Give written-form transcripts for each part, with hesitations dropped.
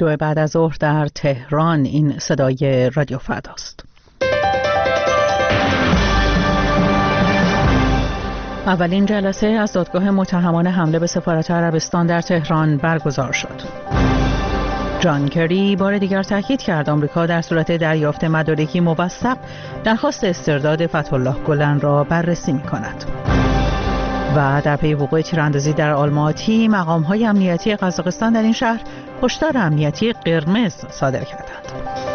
2 بعد از ظهر در تهران. این صدای رادیو فرداست. اولین جلسه از دادگاه متهمان حمله به سفارت عربستان در تهران برگزار شد. جان کری بار دیگر تاکید کرد آمریکا در صورت دریافت مدارکی موثق درخواست استرداد فتح‌الله گلن را بررسی می‌کند. و در پی وقوع تیراندازی در آلماتی، مقام‌های امنیتی قزاقستان در این شهر هشدار امنیتی قرمز صادر کردند.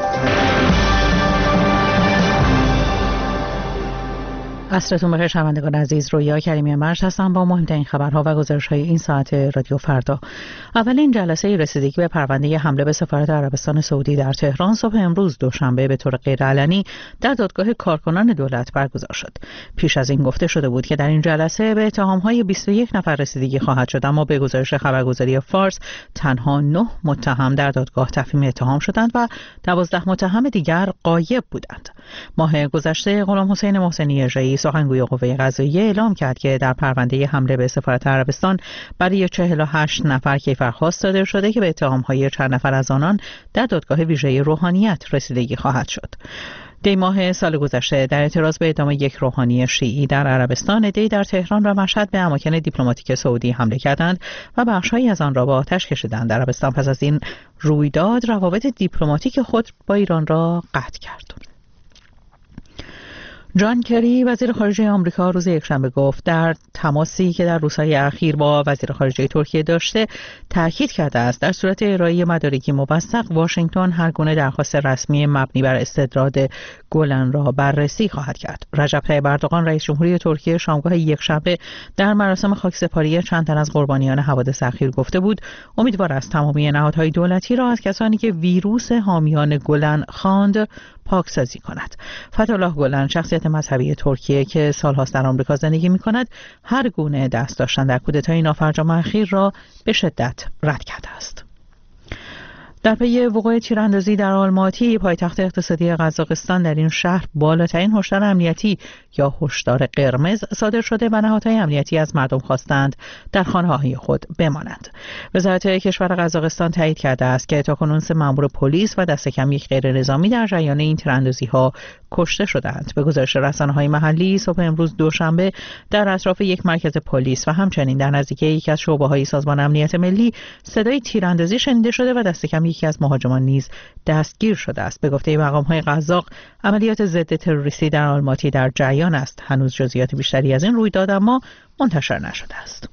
عصرتون بخیر شنوندگان عزیز، رویا کریمی مرج هستم با مهمترین خبرها و گزارش‌های این ساعت رادیو فردا. اولین جلسه رسیدگی به پرونده حمله به سفارت عربستان سعودی در تهران صبح امروز دوشنبه به طور غیرعلنی در دادگاه کارکنان دولت برگزار شد. پیش از این گفته شده بود که در این جلسه به اتهام‌های 21 نفر رسیدگی خواهد شد، اما به گزارش خبرگزاری فارس تنها 9 متهم در دادگاه تفهیم اتهام شدند و 12 متهم دیگر غایب بودند. ماه گذشته غلام حسین محسنی اژه‌ای سخنگوی قوه قضاییه اعلام کرد که در پرونده حمله به سفارت عربستان برای 48 نفر کیفرخواست صادر شده که به اتهام‌های چند نفر از آنان در دادگاه ویژه روحانیت رسیدگی خواهد شد. دی ماه سال گذشته در اعتراض به اعدام یک روحانی شیعی در عربستان، عده‌ای در تهران و مشهد به اماکن دیپلماتیک سعودی حمله کردند و بخش‌هایی از آن را با آتش کشیدند. عربستان پس از این رویداد روابط دیپلماتیک خود با ایران را قطع کرد. جان کری وزیر خارجه آمریکا روز یکشنبه گفت در تماسی که در روزهای اخیر با وزیر خارجه ترکیه داشته تاکید کرده است در صورت ارائه مدارکی موثق واشنگتن هر گونه درخواست رسمی مبنی بر استرداد گلن را بررسی خواهد کرد. رجب طیب اردوغان رئیس جمهوری ترکیه شامگاه یکشنبه در مراسم خاکسپاری چند تن از قربانیان حوادث اخیر گفته بود امیدوار است تمامی نهادهای دولتی را از کسانی که ویروس حامیان گلن خواند پاکسازی کند. فتح‌الله گلن شخصیت مذهبی ترکیه که سالهاست در آمریکا زندگی می‌کند هر گونه دست داشتن در کودتای نافرجام اخیر را به شدت رد کرده است. در پی وقوع تیراندازی در آلماتی، پایتخت اقتصادی قزاقستان، در این شهر بالاترین هشدار امنیتی یا هشدار قرمز صادر شده و نهادهای امنیتی از مردم خواستند در خانه‌های خود بمانند. وزارت کشور قزاقستان تایید کرده است که تاکنون 3 مأمور پلیس و دست کم یک غیرنظامی در جریان این تیراندازی‌ها کشته شدند. به گزارش رسانه‌های محلی صبح امروز دوشنبه در اطراف یک مرکز پلیس و همچنین در نزدیکی یکی از شعبه‌های سازمان امنیت ملی صدای تیراندازی شنیده شده و دست کم یکی از مهاجمان نیز دستگیر شده است. به گفته مقام‌های قزاق عملیات ضد تروریستی در آلماتی در جریان است. هنوز جزئیات بیشتری از این رویداد اما منتشر نشده است.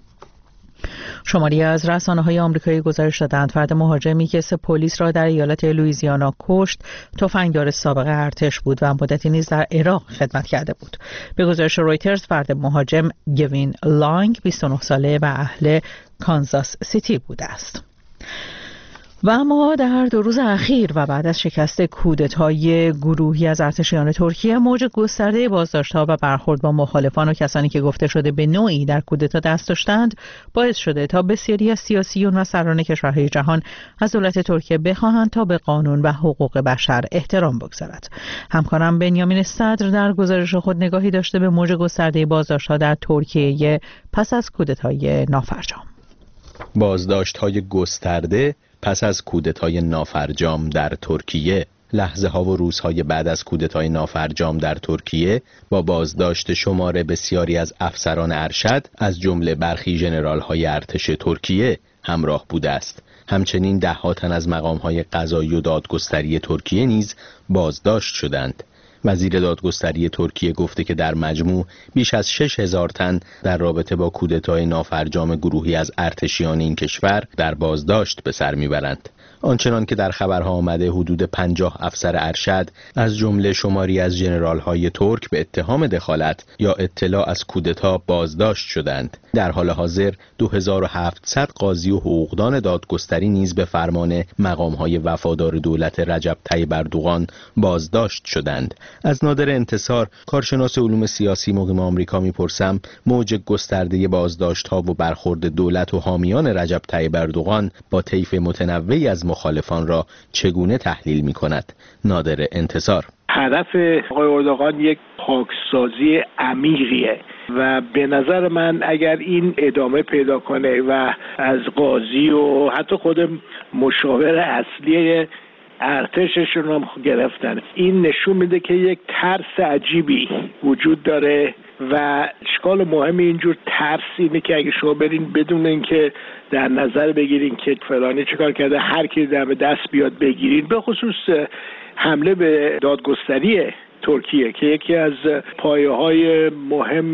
شماری از رسانه‌های آمریکایی گزارش دادند فرد مهاجمی که 3 پلیس را در ایالت لوئیزیانا کشت تفنگدار سابق ارتش بود و مدتی نیز در عراق خدمت کرده بود. به گزارش رویترز فرد مهاجم گوین لانگ 29 ساله و اهل کانزاس سیتی بوده است. و اما در 2 روز اخیر و بعد از شکست کودتای گروهی از ارتشیان ترکیه، موج گسترده بازداشت‌ها و برخورد با مخالفان و کسانی که گفته شده به نوعی در کودتا دست داشتند باعث شده تا بسیاری از سیاسیون و سران کشورهای جهان از دولت ترکیه بخواهند تا به قانون و حقوق بشر احترام بگذارد. همکارم بنیامین صدر در گزارش خود نگاهی داشته به موج گسترده بازداشت‌ها در ترکیه پس از کودتای نافرجام. بازداشت‌های گسترده پس از کودتای نافرجام در ترکیه. لحظه ها و روزهای بعد از کودتای نافرجام در ترکیه با بازداشت شمار بسیاری از افسران ارشد از جمله برخی ژنرال های ارتش ترکیه همراه بوده است. همچنین 10 تن از مقام های قضایی و دادگستری ترکیه نیز بازداشت شدند. وزیر دادگستری ترکیه گفته که در مجموع بیش از 6000 تن در رابطه با کودتای نافرجام گروهی از ارتشیان این کشور در بازداشت به سر میبرند. آنچنان که در خبرها آمده حدود 50 افسر ارشد از جمله شماری از ژنرال‌های ترک به اتهام دخالت یا اطلاع از کودتا بازداشت شدند. در حال حاضر 2700 قاضی و حقوقدان دادگستری نیز به فرمان مقام‌های وفادار دولت رجب طیب اردوغان بازداشت شدند. از نادر انتصار، کارشناس علوم سیاسی مقیم آمریکا میپرسم موج گسترده بازداشت‌ها و برخورد دولت و حامیان رجب طیب اردوغان با طیف متنوعی از مخالفان را چگونه تحلیل می‌کند؟ نادر انتصار: هدف آقای اردوغان یک پاکسازی عمیقیه و به نظر من اگر این ادامه پیدا کنه و از قاضی و حتی خود مشاور اصلی ارتششون رو گرفتن، این نشون میده که یک ترس عجیبی وجود داره و اشکال مهم اینجور ترس اینه که اگه شما برین بدون اینکه در نظر بگیرین که فلانی چیکار کرده هر کی دم دست بیاد بگیرین، به خصوص حمله به دادگستری ترکیه که یکی از پایه‌های مهم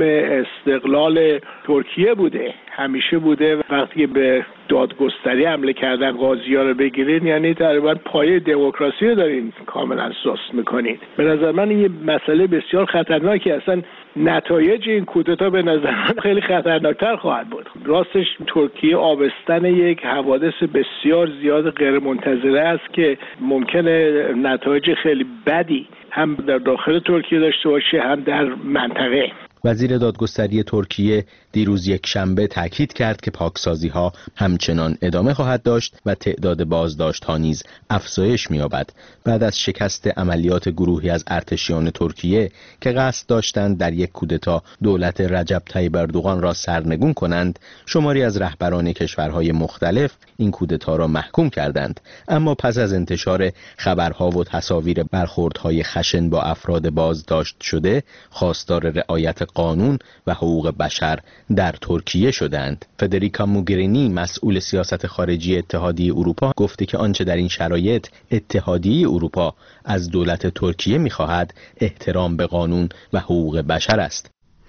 استقلال ترکیه بوده، همیشه بوده. وقتی به دادگستری حمله کردن قاضی‌ها رو بگیرین یعنی تقریبا پایه دموکراسی رو دارین کاملا سست میکنین. به نظر من این مسئله بسیار خطرناکه. اصلا نتایج این کودتا به نظر من خیلی خطرناکتر خواهد بود. راستش ترکیه آبستن یک حوادث بسیار زیاد غیرمنتظره است که ممکنه نتایج خیلی بدی هم در داخل ترکیه داشته باشه هم در منطقه. وزیر دادگستری ترکیه دیروز یکشنبه تاکید کرد که پاکسازی‌ها همچنان ادامه خواهد داشت و تعداد بازداشت‌ها نیز افزایش می‌یابد. بعد از شکست عملیات گروهی از ارتشیان ترکیه که قصد داشتند در یک کودتا دولت رجب طیب اردوغان را سرنگون کنند، شماری از رهبران کشورهای مختلف این کودتا را محکوم کردند. اما پس از انتشار خبرها و تصاویر برخوردهای خشن با افراد بازداشت شده، خواستار رعایت قانون و حقوق بشر در ترکیه شدند. فدریکا موگرینی مسئول سیاست خارجی اتحادیه اروپا گفته که آنچه در این شرایط اتحادیه اروپا از دولت ترکیه می‌خواهد احترام به قانون و حقوق بشر است.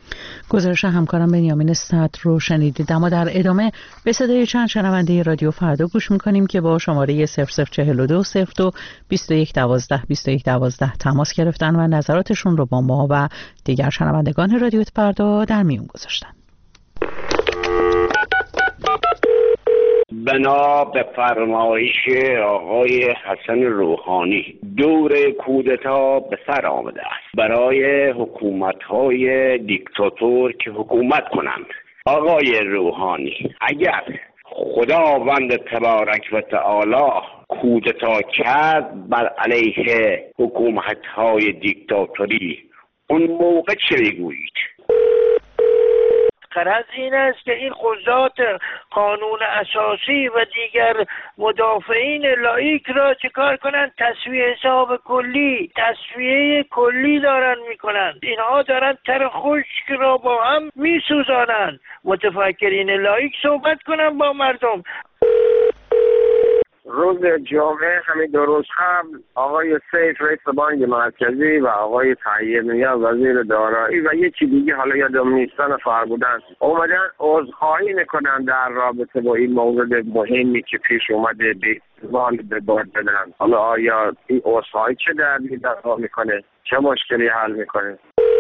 گزارش همکارم بنیامین صدر رو شنیدید. اما در ادامه به صدای چند شنونده رادیو فردا گوش میکنیم که با شماره 0042 02 21 12 21 12 تماس گرفتن و نظراتشون رو با ما و دیگر شنوندگان رادیو فردا در میون گذاشتن. بنا به فرمایش آقای حسن روحانی دور کودتا به سر آمده است. برای حکومت‌های دیکتاتور که حکومت کنند، آقای روحانی اگر خداوند تبارک و تعالی کودتا کرد بر علیه حکومت‌های دیکتاتوری، اون موقع چه میگویید؟ غرض این است که این قضات قانون اساسی و دیگر مدافعین لاییک را چکار کنند؟ تصفیه حساب کلی، تصفیه کلی دارن میکنند. اینها دارن تر خشک را با هم میسوزانند. متفکرین لاییک صحبت کنند با مردم. روز جمعه همین 2 روز قبل آقای سیف رئیس بانک مرکزی و آقای طیب نیا وزیر دارایی و یکی دیگه حالا یادم نیستن فرمودن اومدن عذرخواهی میکنن در رابطه با این مورد مهمی که پیش اومده به به باد بدن. حالا آیا این عذرخواهی چه دردی دوا میکنه؟ چه مشکلی حل میکنه؟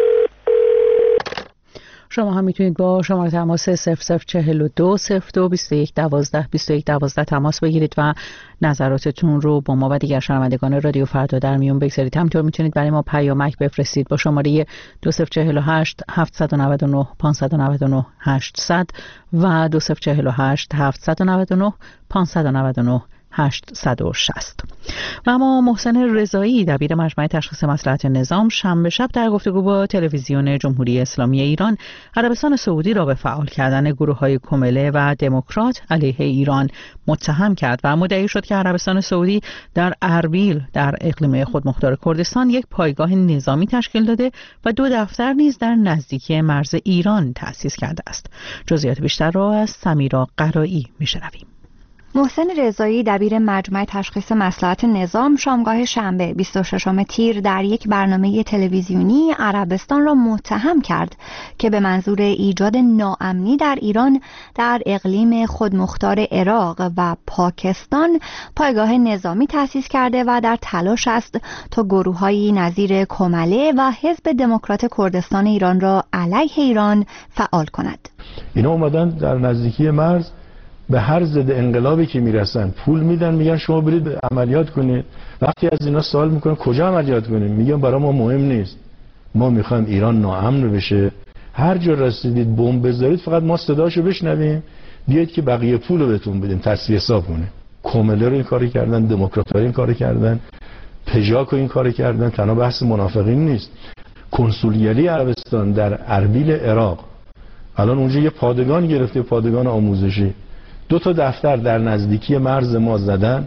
شما هم میتونید با شماره تماس 0042 02 21 12 21 12 تماس بگیرید و نظراتتون رو با ما و دیگر شنوندگان رادیو فردا در میون بگذارید. همینطور میتونید برای ما پیامک بفرستید با شماره 2048 799 599 800 و 2048 799 599 860. و اما محسن رضایی دبیر مجمع تشخیص مصلحت نظام شنبه شب در گفتگو با تلویزیون جمهوری اسلامی ایران عربستان سعودی را به فعال کردن گروه‌های کمله و دموکرات علیه ایران متهم کرد و مدعی شد که عربستان سعودی در اربیل در اقلیم خودمختار کردستان یک پایگاه نظامی تشکیل داده و 2 دفتر نیز در نزدیکی مرز ایران تأسیس کرده است. جزئیات بیشتر را از سمیرا قرایی می‌شنویم. محسن رضایی دبیر مجمع تشخیص مصلحت نظام شامگاه شنبه 26 تیر در یک برنامه تلویزیونی عربستان را متهم کرد که به منظور ایجاد ناامنی در ایران در اقلیم خودمختار عراق و پاکستان پایگاه نظامی تأسیس کرده و در تلاش است تا گروه‌هایی نظیر کمله و حزب دموکرات کردستان ایران را علیه ایران فعال کند. اینا اومدن در نزدیکی مرز به هر ضد انقلابی که میرسن پول میدن، میگن شما برید عملیات کنید. وقتی از اینا سوال میکنن کجا عملیات کنیم، میگن برای ما مهم نیست، ما میخوایم ایران ناامن بشه، هر جا رسیدید بمب بذارید فقط ما صداشو بشنویم، بیاید که بقیه پولو بهتون بدیم تصفیه حساب کنه. کمله رو این کاری کردن، دموکرات‌ها این کاری کردن، پژاک و این کار کردن. تنها بحث منافقین نیست، کنسولگری عربستان در اربیل عراق الان اونجا یه پادگان گرفته، پادگان آموزشی. 2 تا دفتر در نزدیکی مرز ما زدن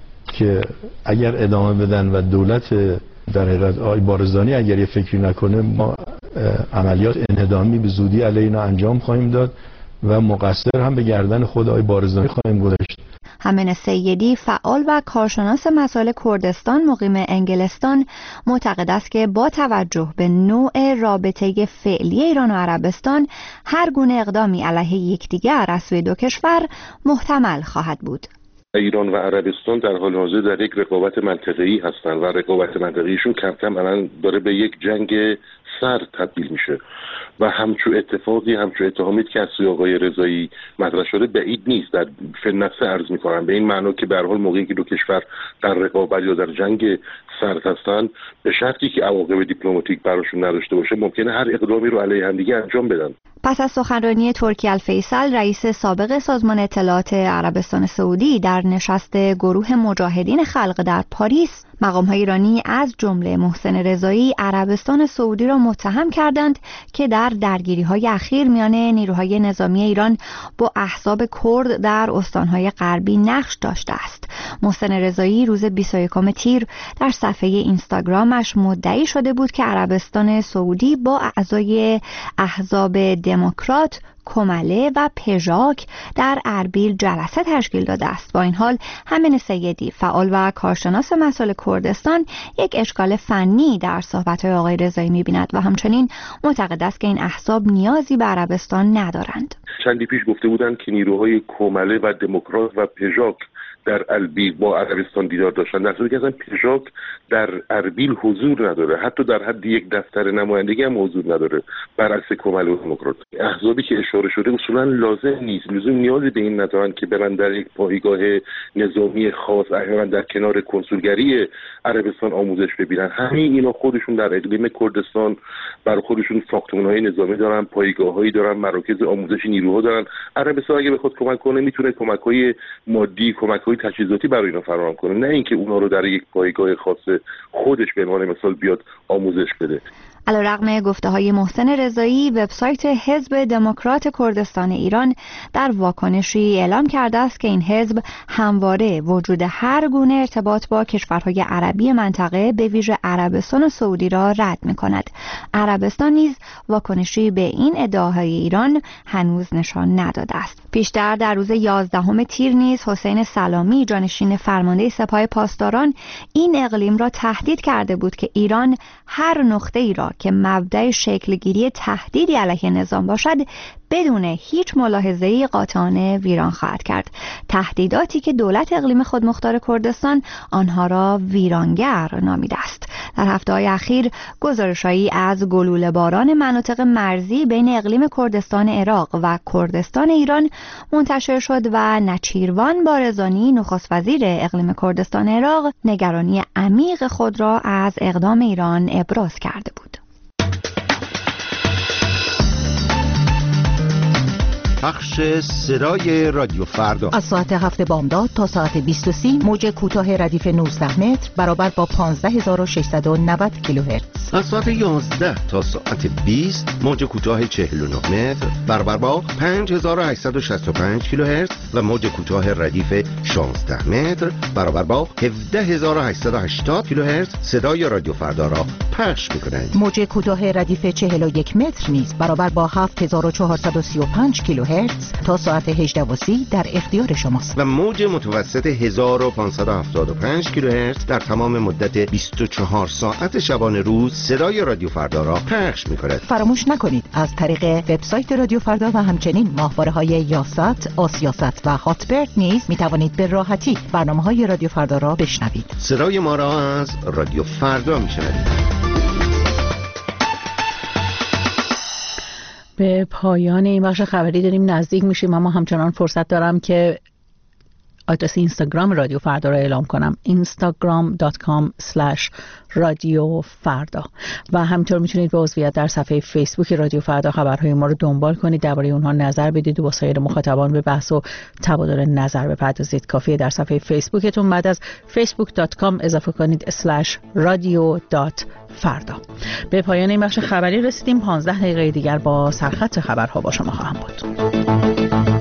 که اگر ادامه بدن و دولت در حقیقت آقای بارزانی اگر یه فکری نکنه، ما عملیات انهدامی به زودی علیه اینا انجام خواهیم داد و مقصر هم به گردن خود آقای بارزانی خواهیم گذاشت. همین سیدی، فعال و کارشناس مسائل کردستان مقیم انگلستان، معتقد است که با توجه به نوع رابطه فعلی ایران و عربستان، هر گونه اقدامی علیه یکدیگر از سوی 2 کشور محتمل خواهد بود. ایران و عربستان در حال حاضر در یک رقابت منطقه‌ای هستند و رقابت منطقه‌ایشون کم کم الان داره به یک جنگ سرد تبدیل میشه و همچو اتفاقی، همچو اتهامی که از سوی آقای رضایی مطرح شده بعید نیست. در فنفسه عرض میکنم به این معنا که به هر حال موقعی که 2 کشور در رقابت یا در جنگ سرد هستن، به شرطی که عواقب دیپلماتیک براشون نداشته باشه، ممکنه هر اقدامی رو علیه همدیگه انجام بدن. پس از سخنرانی ترکی الفیصل، رئیس سابق سازمان اطلاعات عربستان سعودی در نشست گروه مجاهدین خلق در پاریس، مقام‌های ایرانی از جمله محسن رضایی عربستان سعودی را متهم کردند که در درگیری‌های اخیر میان نیروهای نظامی ایران با احزاب کرد در استان‌های غربی نقش داشته است. محسن رضایی روز 21 تیر در صفحه اینستاگرامش مدعی شده بود که عربستان سعودی با اعضای احزاب دموکرات، کمله و پژاک در اربیل جلسه تشکیل داده است. با این حال همین سیدی، فعال و کارشناس مسائل کردستان، یک اشکال فنی در صحبت‌های آقای رضایی می‌بیند و همچنین معتقد است که این احزاب نیازی به عربستان ندارند. چندی پیش گفته بودند که نیروهای کمله و دموکرات و پژاک در اربیل با عربستان دیدار داشتن، در صورتی که اصلا پژاک در اربیل حضور نداره، حتی در حد یک دفتر نمایندگی هم حضور نداره، برعکس کمل و دموکرات. احزابی که اشاره شده اصولا لازم نیست، لزوم نیازی به این ندارن که برن در یک پایگاه نظامی خاص، احیانا در کنار کنسولگری عربستان آموزش ببینن. همین اینا خودشون در اقلیم کردستان برای خودشون ساختمان‌های نظامی دارن، پایگاه‌هایی دارن، مراکز آموزش نیروها دارن. عربستان اگه بخواد کمک کنه میتونه کمک‌های مادی، کمک‌های تجهیزاتی برای اینا فراهم کنه، نه اینکه اونا رو در یک پایگاه خاص خودش به عنوان مثال بیاد آموزش بده. علیرغم گفته‌های محسن رضایی، وبسایت حزب دموکرات کردستان ایران در واکنشی اعلام کرده است که این حزب همواره وجود هر گونه ارتباط با کشورهای عربی منطقه به ویژه عربستان و سعودی را رد می‌کند. عربستان نیز واکنشی به این ادعاهای ایران هنوز نشان نداده است. پیشتر در روز 11 تیر نیز حسین سلامی، جانشین فرمانده سپاه پاسداران، این اقلیم را تهدید کرده بود که ایران هر نقطه‌ای را که مبدأ شکلگیری تهدیدی علیه نظام باشد بدون هیچ ملاحظه‌ای قاطعانه ویران خواهد کرد. تهدیداتی که دولت اقلیم خودمختار کردستان آنها را ویرانگر نامیده است. در هفته‌های اخیر گزارش‌هایی از گلوله باران مناطق مرزی بین اقلیم کردستان عراق و کردستان ایران منتشر شد و نچیروان بارزانی، نخست وزیر اقلیم کردستان عراق، نگرانی عمیق خود را از اقدام ایران ابراز کرده بود. پخش صدای رادیو فردا از ساعت 7 بامداد تا ساعت 20:30 موج کوتاه ردیف 19 متر برابر با 15690 کیلوهرتز. از ساعت 11 تا ساعت 20 موج کوتاه 49 متر برابر با 5865 کیلوهرتز و موج کوتاه ردیف 16 متر برابر با 17880 کیلوهرتز صدای رادیو فردا را پخش می‌کنند. موج کوتاه ردیف 41 متر نیز برابر با 7435 کیلوهرتز تا ساعت 18:30 در اختیار شماست. و موج متوسط 1575 کیلوهرتز در تمام مدت 24 ساعت شبانه روز صدای رادیو فردا را پخش می‌کند. فراموش نکنید از طریق وبسایت رادیو فردا و همچنین ماهواره‌های یاست، آسیاست و هاتبرد نیز می‌توانید به راحتی برنامه‌های رادیو فردا را بشنوید. صدای ما را از رادیو فردا می‌شنوید. به پایان این بخش خبری داریم نزدیک میشیم، اما همچنان فرصت دارم که آدرس اینستاگرام رادیو فردا را اعلام کنم، instagram.com/رادیو فردا. و همینطور میتونید به عضویت در صفحه فیسبوک رادیو فردا خبرهای ما رو دنبال کنید، درباره اونها نظر بدید و با سایر مخاطبان به بحث و تبادل نظر بپردازید. کافیه در صفحه فیسبوکتون بعد از facebook.com اضافه کنید /radio.فردا. به پایان این بخش خبری رسیدیم. 15 دقیقه دیگر با سرخط خبرها با شما خواهم بود.